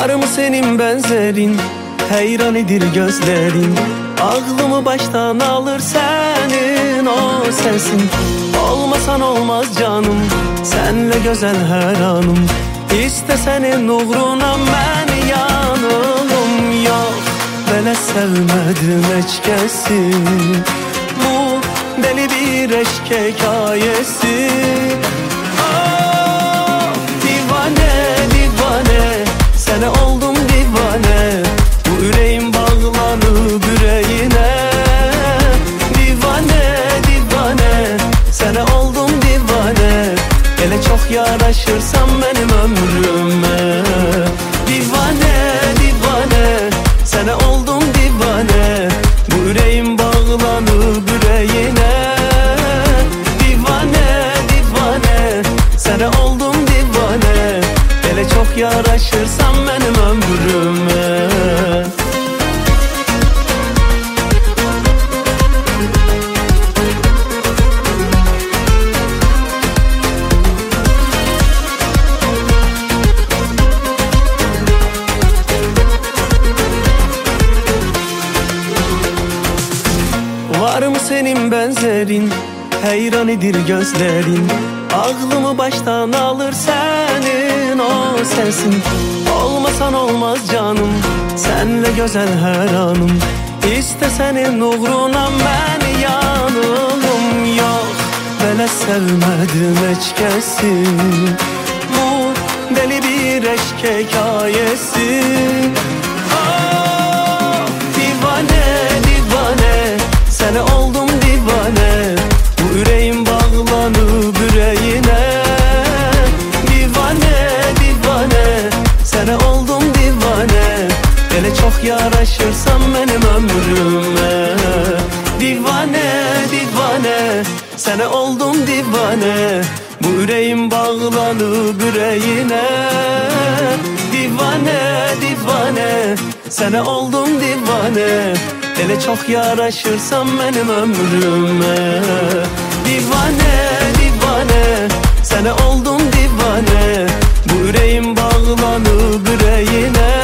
Var mı senin benzerin? Heyran edir gözlerin. Aklımı baştan alır senin o sesin. Olmasan olmaz canım, senle güzel her anım. İste senin uğruna ben yanılım. Yok, böyle sevmedim hiç kesin. Bu deli bir eşk hikayesi. Oh, divane divane, sana oldum divane. Bu yüreğim bağlanıp yüreğine. Divane divane, sana oldum divane. Hele çok yaraşırsan benim ömrüme. Divane divane, sana oldum divane. Bu yüreğim bağlanıp yüreğine. Divane divane, sana oldum divane. Hele çok yaraşırsan benim ömrüme. Var mı senin benzerin? Heyran edir gözlerin. Aklımı baştan alır senin o sesin. Olmasan olmaz canım, senle güzel her anım. İste senin uğruna ben yanılım. Yok, böyle sevmedim hiç kesin. Bu deli bir eşk hikayesi. Oh, divane divane, sana oldum divane. Bu yüreğim bağlanıp yüreğine. Divane divane, sana oldum divane. Hele çok yaraşırsan benim ömrüme. Divane divane, sana oldum divane. Bu yüreğim bağlanıp yüreğine. Divane divane, sana oldum divane. Hele çok yaraşırsan benim ömrüme. Divane divane, sana oldum divane. Bu yüreğim bağlanıp yüreğine.